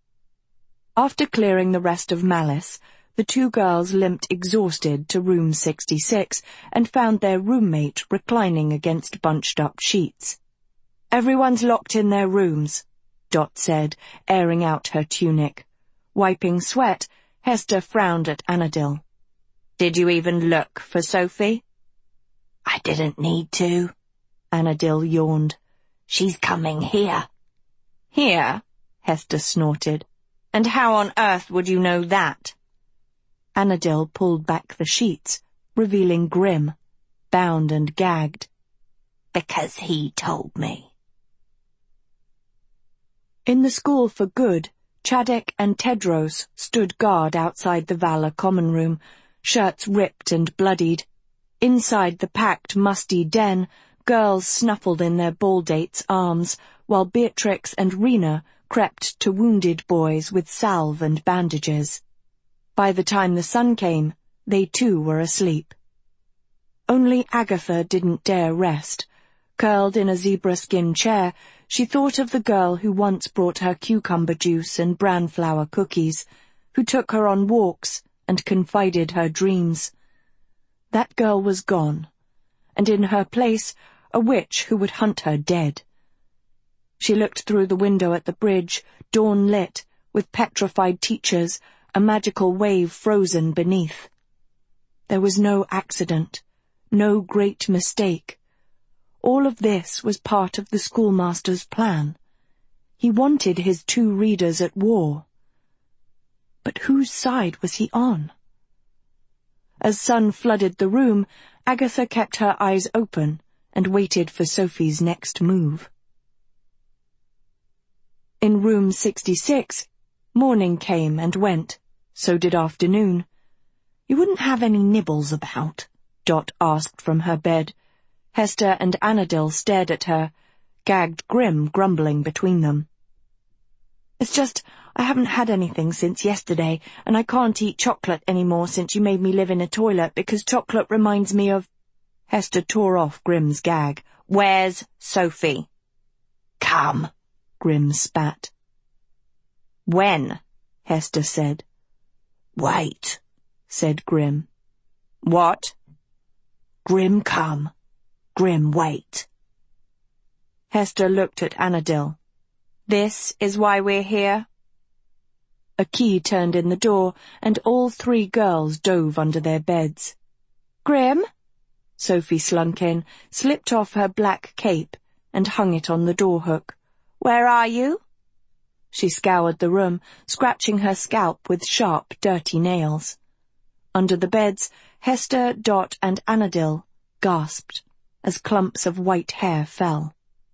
After clearing the rest of Malice, the two girls limped exhausted to room 66 and found their roommate reclining against bunched-up sheets. "Everyone's locked in their rooms," Dot said, airing out her tunic. Wiping sweat, Hester frowned at Annadil. "Did you even look for Sophie?" "I didn't need to," Annadil yawned. "She's coming here." "Here?" Hester snorted. "And how on earth would you know that?" Annadil pulled back the sheets, revealing Grim, bound and gagged. "Because he told me." In the School for Good, Chadek and Tedros stood guard outside the Valor common room, shirts ripped and bloodied. Inside the packed, musty den, girls snuffled in their ball-dates' arms, while Beatrix and Rena crept to wounded boys with salve and bandages. By the time the sun came, they too were asleep. Only Agatha didn't dare rest. Curled in a zebra-skin chair, she thought of the girl who once brought her cucumber juice and bran-flour cookies, who took her on walks and confided her dreams. That girl was gone, and in her place, a witch who would hunt her dead. She looked through the window at the bridge, dawn-lit, with petrified teachers, a magical wave frozen beneath. There was no accident, no great mistake. All of this was part of the schoolmaster's plan. He wanted his two readers at war. But whose side was he on? As sun flooded the room, Agatha kept her eyes open and waited for Sophie's next move. In room 66, morning came and went. So did afternoon. "You wouldn't have any nibbles about?" Dot asked from her bed. Hester and Annabel stared at her, gagged Grim grumbling between them. "It's just, I haven't had anything since yesterday, and I can't eat chocolate any more since you made me live in a toilet because chocolate reminds me of—" Hester tore off Grim's gag. "Where's Sophie?" Come, Grim spat. "When?" Hester said. wait. Said Grim. "What?" Grim come. Grim wait. Hester looked at Annabel. "This is why we're here?" A key turned in the door, and all three girls dove under their beds. "Grim?" Sophie slunk in, slipped off her black cape, and hung it on the door hook. "Where are you?" She scoured the room, scratching her scalp with sharp, dirty nails. Under the beds, Hester, Dot, and Annabel gasped as clumps of white hair fell.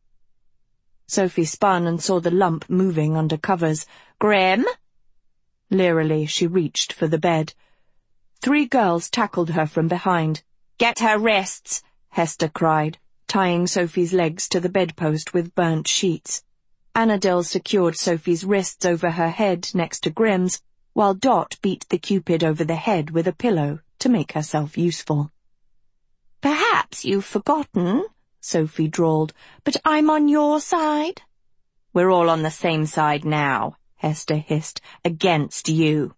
Sophie spun and saw the lump moving under covers. "Grim?" Leerily, she reached for the bed. Three girls tackled her from behind. "Get her wrists!" Hester cried, tying Sophie's legs to the bedpost with burnt sheets. Annabel secured Sophie's wrists over her head next to Grim's, while Dot beat the Cupid over the head with a pillow to make herself useful. "Perhaps you've forgotten," Sophie drawled, "but I'm on your side." "We're all on the same side now," Hester hissed, "against you."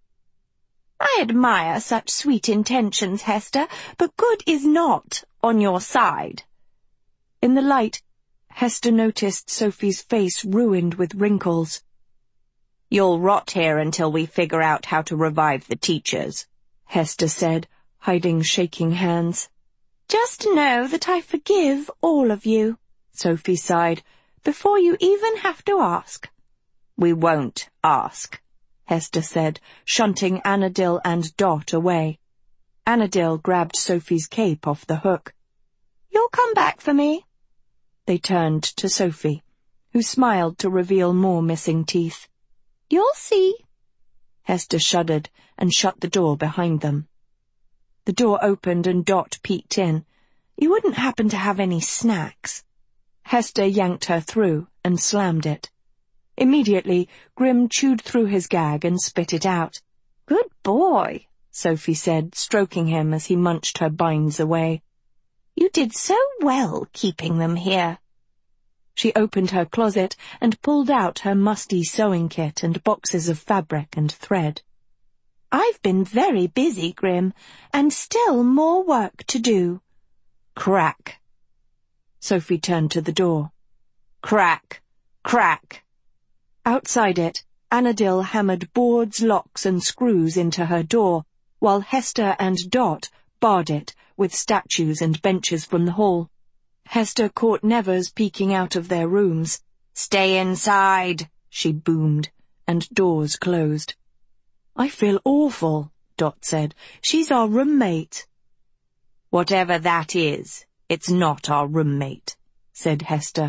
"I admire such sweet intentions, Hester, but good is not on your side." In the light, Hester noticed Sophie's face ruined with wrinkles. "You'll rot here until we figure out how to revive the teachers," Hester said, hiding shaking hands. "Just know that I forgive all of you," Sophie sighed, "before you even have to ask." "We won't ask," Hester said, shunting Annabel and Dot away. Annabel grabbed Sophie's cape off the hook. "You'll come back for me." They turned to Sophie, who smiled to reveal more missing teeth. "You'll see." Hester shuddered and shut the door behind them. The door opened and Dot peeked in. "You wouldn't happen to have any snacks?" Hester yanked her through and slammed it. Immediately, Grim chewed through his gag and spit it out. "Good boy," Sophie said, stroking him as he munched her binds away. "You did so well keeping them here." She opened her closet and pulled out her musty sewing kit and boxes of fabric and thread. "I've been very busy, Grim, and still more work to do." Crack. Sophie turned to the door. Crack, crack. Outside it, Annabel hammered boards, locks, and screws into her door, while Hester and Dot barred it with statues and benches from the hall. Hester caught Nevers peeking out of their rooms. "Stay inside," she boomed, and doors closed. "I feel awful," Dot said. "She's our roommate." "Whatever that is, it's not our roommate," said Hester.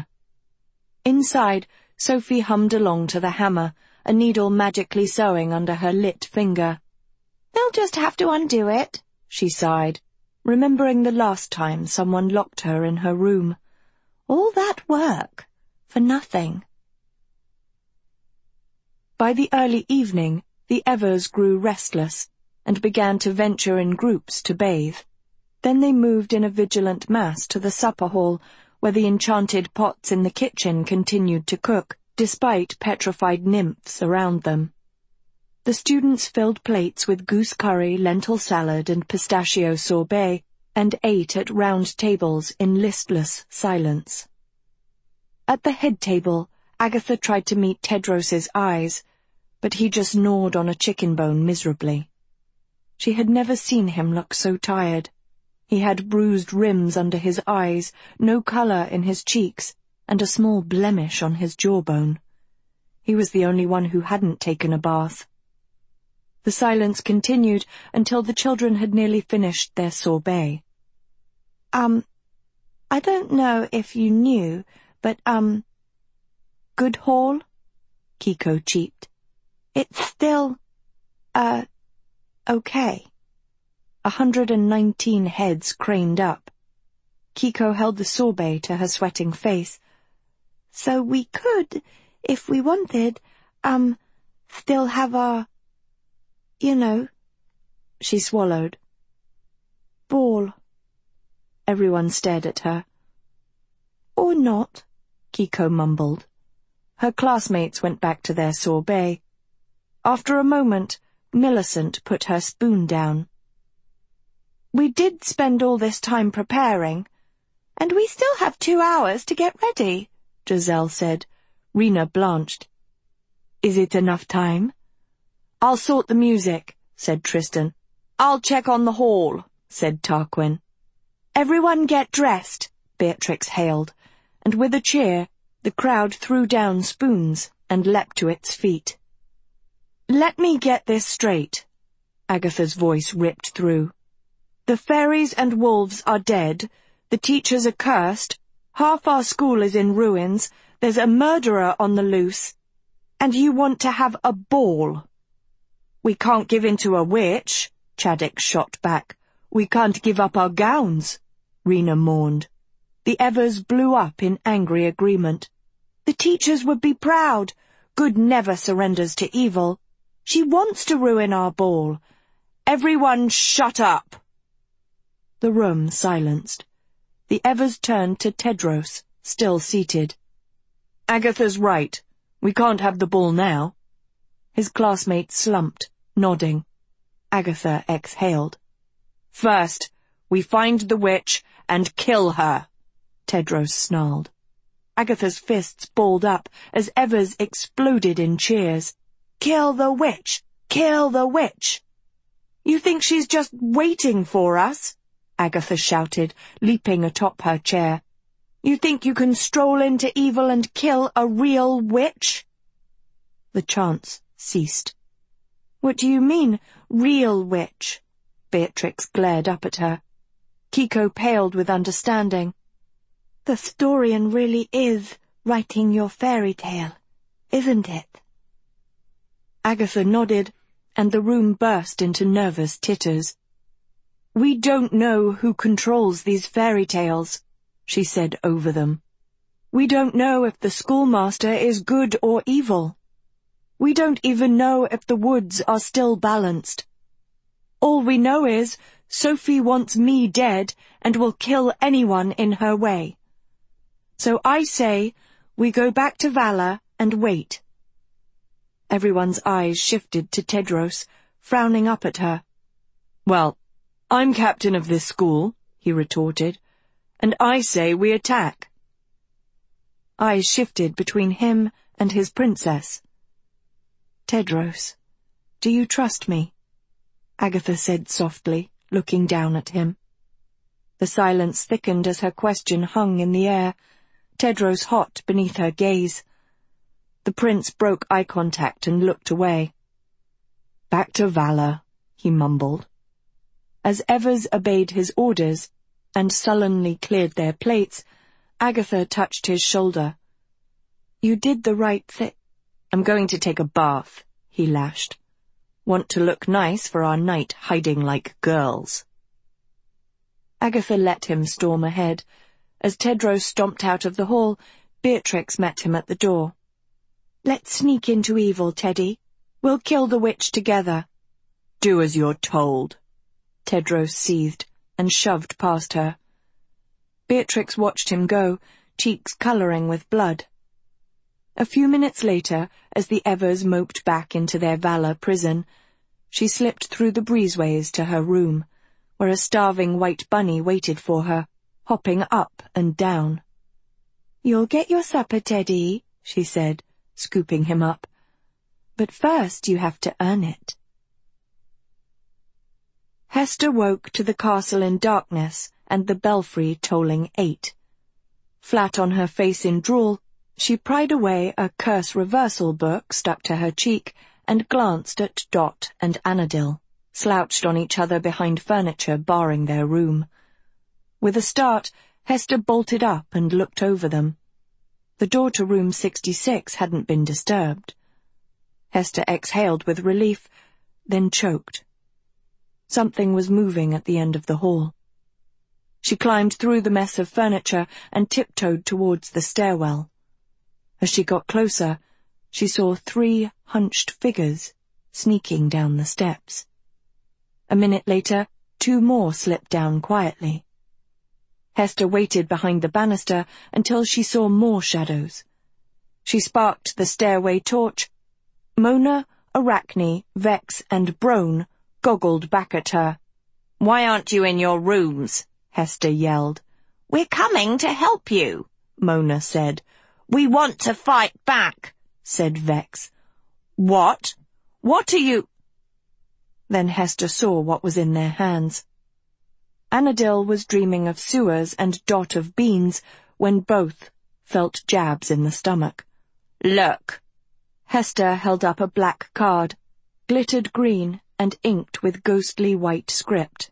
Inside, Sophie hummed along to the hammer, a needle magically sewing under her lit finger. "They'll just have to undo it," she sighed, remembering the last time someone locked her in her room. All that work for nothing. By the early evening, the Evers grew restless and began to venture in groups to bathe. Then they moved in a vigilant mass to the supper hall, where the enchanted pots in the kitchen continued to cook, despite petrified nymphs around them. The students filled plates with goose curry, lentil salad, and pistachio sorbet, and ate at round tables in listless silence. At the head table, Agatha tried to meet Tedros's eyes, but he just gnawed on a chicken bone miserably. She had never seen him look so tired. He had bruised rims under his eyes, no colour in his cheeks, and a small blemish on his jawbone. He was the only one who hadn't taken a bath. The silence continued until the children had nearly finished their sorbet. I don't know if you knew, but, Good Hall? Kiko cheeped. It's still, okay. 119 heads craned up. Kiko held the sorbet to her sweating face. So we could, if we wanted, still have our, She swallowed. ball. Everyone stared at her. Or not, Kiko mumbled. Her classmates went back to their sorbet. After a moment, Millicent put her spoon down. We did spend all this time preparing, and we still have 2 hours to get ready, Giselle said. Rena blanched. Is it enough time? I'll sort the music, said Tristan. I'll check on the hall, said Tarquin. Everyone get dressed, Beatrix hailed, and with a cheer, the crowd threw down spoons and leapt to its feet. Let me get this straight, Agatha's voice ripped through. The fairies and wolves are dead, the teachers are cursed, half our school is in ruins, there's a murderer on the loose, and you want to have a ball. We can't give in to a witch, Chaddock shot back. We can't give up our gowns, Rena mourned. The Evers blew up in angry agreement. The teachers would be proud. Good never surrenders to evil. She wants to ruin our ball. Everyone shut up. The room silenced. The Evers turned to Tedros, still seated. Agatha's right. We can't have the ball now. His classmates slumped, nodding. Agatha exhaled. First, we find the witch and kill her, Tedros snarled. Agatha's fists balled up as Evers exploded in cheers. Kill the witch! Kill the witch! You think she's just waiting for us? Agatha shouted, leaping atop her chair. You think you can stroll into evil and kill a real witch? The chants ceased. What do you mean, real witch? Beatrix glared up at her. Kiko paled with understanding. The historian really is writing your fairy tale, isn't it? Agatha nodded, and the room burst into nervous titters. We don't know who controls these fairy tales, she said over them. We don't know if the schoolmaster is good or evil. We don't even know if the woods are still balanced. All we know is Sophie wants me dead and will kill anyone in her way. So I say we go back to Valor and wait. Everyone's eyes shifted to Tedros, frowning up at her. Well, I'm captain of this school, he retorted, and I say we attack. Eyes shifted between him and his princess. Tedros, do you trust me? Agatha said softly, looking down at him. The silence thickened as her question hung in the air, Tedros hot beneath her gaze. The prince broke eye contact and looked away. Back to Valor, he mumbled. As Evers obeyed his orders and sullenly cleared their plates, Agatha touched his shoulder. You did the right thing. I'm going to take a bath, he lashed. Want to look nice for our night hiding like girls. Agatha let him storm ahead. As Tedros stomped out of the hall, Beatrix met him at the door. Let's sneak into evil, Teddy. We'll kill the witch together. Do as you're told. Tedros seethed and shoved past her. Beatrix watched him go, cheeks colouring with blood. A few minutes later, as the Evers moped back into their Valor prison, she slipped through the breezeways to her room, where a starving white bunny waited for her, hopping up and down. You'll get your supper, Teddy, she said, scooping him up. But first you have to earn it. Hester woke to the castle in darkness and the belfry tolling 8. Flat on her face in drool, she pried away a curse reversal book stuck to her cheek and glanced at Dot and Anadil, slouched on each other behind furniture barring their room. With a start, Hester bolted up and looked over them. The door to room 66 hadn't been disturbed. Hester exhaled with relief, then choked. Something was moving at the end of the hall. She climbed through the mess of furniture and tiptoed towards the stairwell. As she got closer, she saw 3 hunched figures sneaking down the steps. A minute later, 2 more slipped down quietly. Hester waited behind the banister until she saw more shadows. She sparked the stairway torch. Mona, Arachne, Vex, and Brone goggled back at her. "Why aren't you in your rooms?" Hester yelled. "We're coming to help you," Mona said. "We want to fight back," said Vex. "What? What are you—" Then Hester saw what was in their hands. Annadil was dreaming of sewers and Dot of beans when both felt jabs in the stomach. "Look." Hester held up a black card, glittered green and inked with ghostly white script.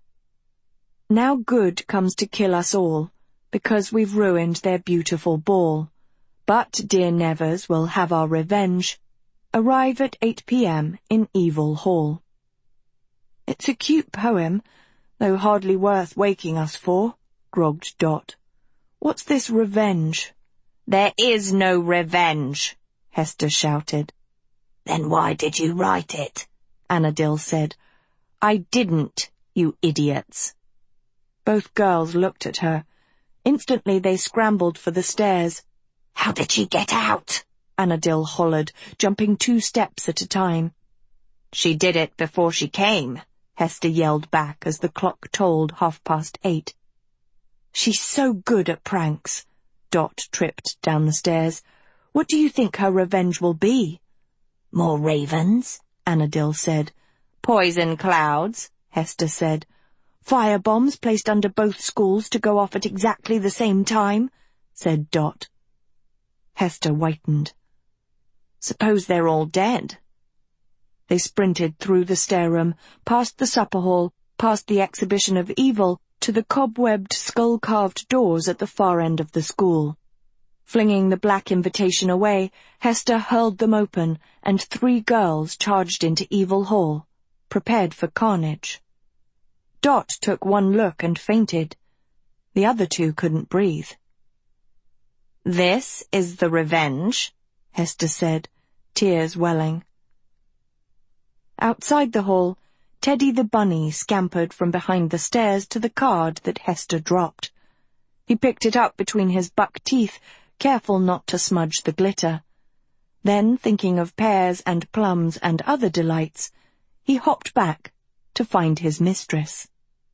"Now good comes to kill us all, because we've ruined their beautiful ball. But dear Nevers will have our revenge. Arrive at 8 p.m. in Evil Hall." "It's a cute poem, though hardly worth waking us for," grogged Dot. "What's this revenge?" "There is no revenge," Hester shouted. "Then why did you write it?" Annadil said. "I didn't, you idiots." Both girls looked at her. Instantly they scrambled for the stairs. "How did she get out?" Annadil hollered, jumping 2 steps at a time. "She did it before she came," Hester yelled back as the clock tolled 8:30. "She's so good at pranks." Dot tripped down the stairs. "What do you think her revenge will be?" "More ravens," Annadil said. "Poison clouds," Hester said. "Firebombs placed under both schools to go off at exactly the same time," said Dot. Hester whitened. "Suppose they're all dead." They sprinted through the stairroom, past the supper hall, past the exhibition of evil, to the cobwebbed, skull-carved doors at the far end of the school. Flinging the black invitation away, Hester hurled them open, and 3 girls charged into Evil Hall, prepared for carnage. Dot took one look and fainted. The other 2 couldn't breathe. "This is the revenge," Hester said, tears welling. Outside the hall, Teddy the bunny scampered from behind the stairs to the card that Hester dropped. He picked it up between his buck teeth, careful not to smudge the glitter. Then, thinking of pears and plums and other delights, he hopped back to find his mistress.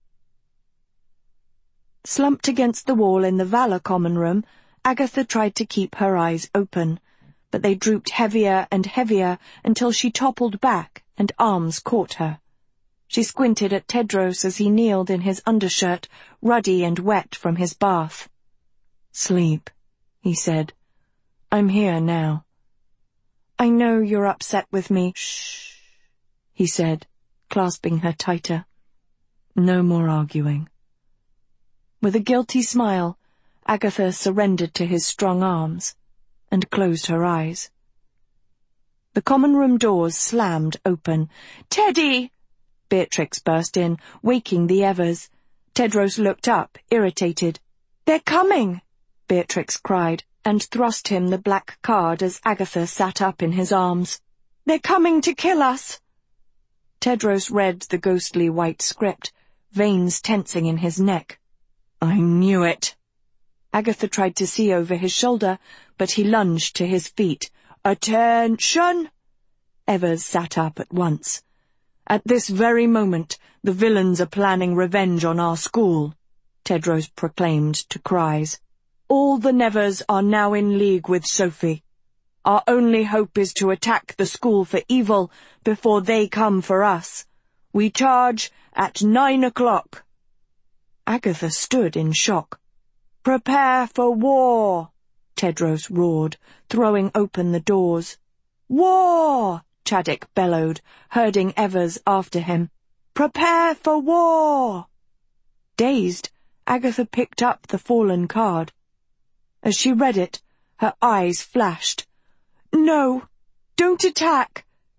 Slumped against the wall in the Valor common room, Agatha tried to keep her eyes open, but they drooped heavier and heavier until she toppled back and arms caught her. She squinted at Tedros as he kneeled in his undershirt, ruddy and wet from his bath. "Sleep," he said. "I'm here now." "I know you're upset with me." "Shh," he said, clasping her tighter. "No more arguing." With a guilty smile, Agatha surrendered to his strong arms and closed her eyes. The common room doors slammed open. "Teddy!" Beatrix burst in, waking the Evers. Tedros looked up, irritated. "They're coming!" Beatrix cried, and thrust him the black card as Agatha sat up in his arms. "They're coming to kill us!" Tedros read the ghostly white script, veins tensing in his neck. "I knew it." Agatha tried to see over his shoulder, but he lunged to his feet. "Attention!" Evers sat up at once. "At this very moment, the villains are planning revenge on our school," Tedros proclaimed to Cries. "All the Nevers are now in league with Sophie. Our only hope is to attack the school for evil before they come for us. We charge at 9 o'clock. Agatha stood in shock. "Prepare for war!" Tedros roared, throwing open the doors. "War!" Chaddock bellowed, herding Evers after him. "Prepare for war!" Dazed, Agatha picked up the fallen card. As she read it, her eyes flashed. "No! Don't attack!"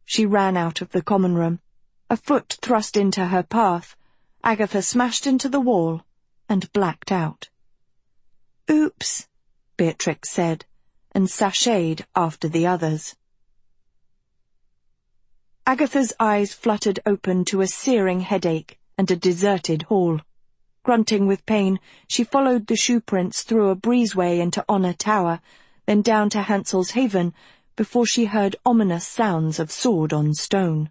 She ran out of the common room. A foot thrust into her path. Agatha smashed into the wall and blacked out. "Oops," Beatrix said, and sashayed after the others. Agatha's eyes fluttered open to a searing headache and a deserted hall. Grunting with pain, she followed the shoe prints through a breezeway into Honor Tower, then down to Hansel's Haven, before she heard ominous sounds of sword on stone.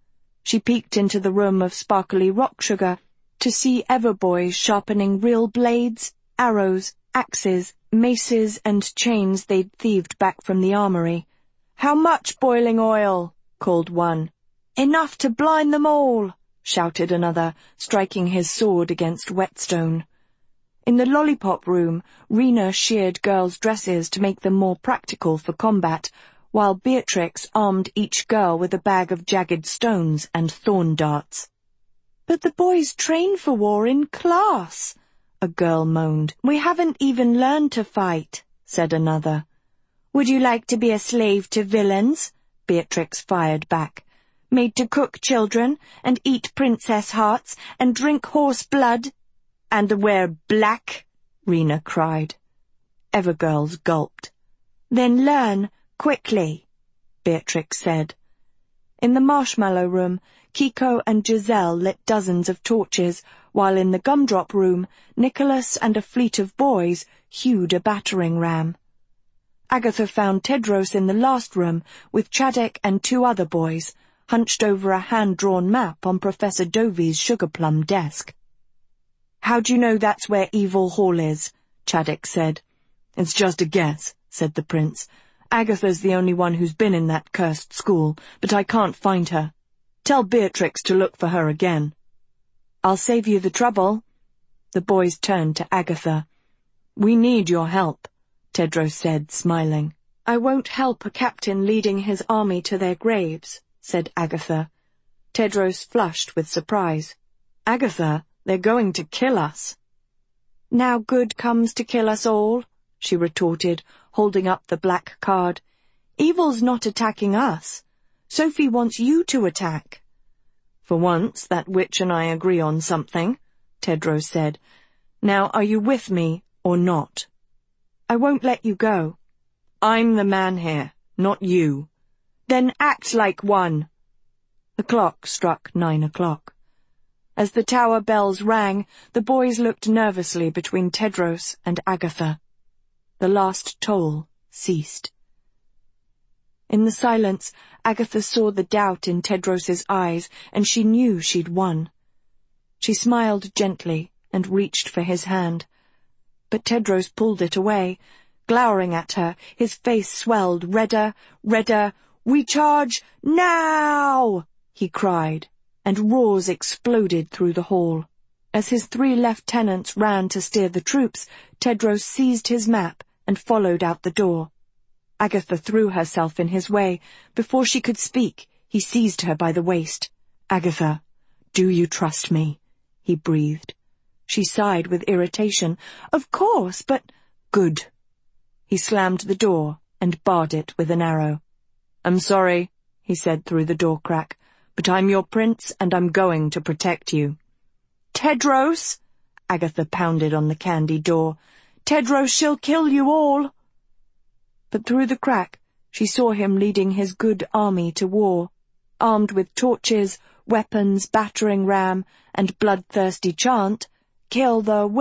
She peeked into the room of sparkly rock sugar to see Everboys sharpening real blades, arrows, axes, maces, and chains they'd thieved back from the armory. "How much boiling oil?" called one. "Enough to blind them all," shouted another, striking his sword against whetstone. In the lollipop room, Rena sheared girls' dresses to make them more practical for combat, while Beatrix armed each girl with a bag of jagged stones and thorn darts. "But the boys train for war in class," a girl moaned. "We haven't even learned to fight," said another. "Would you like to be a slave to villains?" Beatrix fired back. "Made to cook children, and eat princess hearts, and drink horse blood?" "And wear black?" Rena cried. Evergirls gulped. "Then learn, quickly," Beatrix said. In the marshmallow room, Kiko and Giselle lit dozens of torches, while in the gumdrop room, Nicholas and a fleet of boys hewed a battering ram. Agatha found Tedros in the last room, with Chadek and 2 other boys, hunched over a hand-drawn map on Professor Dovey's sugar-plum desk. "How do you know that's where Evil Hall is?" Chadek said. "It's just a guess," said the prince. "Agatha's the only one who's been in that cursed school, but I can't find her. Tell Beatrix to look for her again." "I'll save you the trouble." The boys turned to Agatha. "We need your help," Tedros said, smiling. "I won't help a captain leading his army to their graves," said Agatha. Tedros flushed with surprise. "Agatha, they're going to kill us." "Now good comes to kill us all," she retorted, holding up the black card. "Evil's not attacking us. Sophie wants you to attack." "For once, that witch and I agree on something," Tedros said. "Now, are you with me or not?" "I won't let you go." "I'm the man here, not you." "Then act like one." The clock struck 9 o'clock. As the tower bells rang, the boys looked nervously between Tedros and Agatha. The last toll ceased. In the silence, Agatha saw the doubt in Tedros's eyes, and she knew she'd won. She smiled gently and reached for his hand. But Tedros pulled it away, glowering at her. His face swelled redder. "We charge now!" he cried, and roars exploded through the hall. As his 3 lieutenants ran to steer the troops, Tedros seized his map and followed out the door. Agatha threw herself in his way. Before she could speak, he seized her by the waist. "Agatha, do you trust me?" he breathed. She sighed with irritation. "Of course, but—" "Good." He slammed the door and barred it with an arrow. "I'm sorry," he said through the door crack, "but I'm your prince and I'm going to protect you." "Tedros!" Agatha pounded on the candy door. "Tedros, she'll kill you all!" But through the crack, she saw him leading his good army to war, armed with torches, weapons, battering ram, and bloodthirsty chant, "Kill the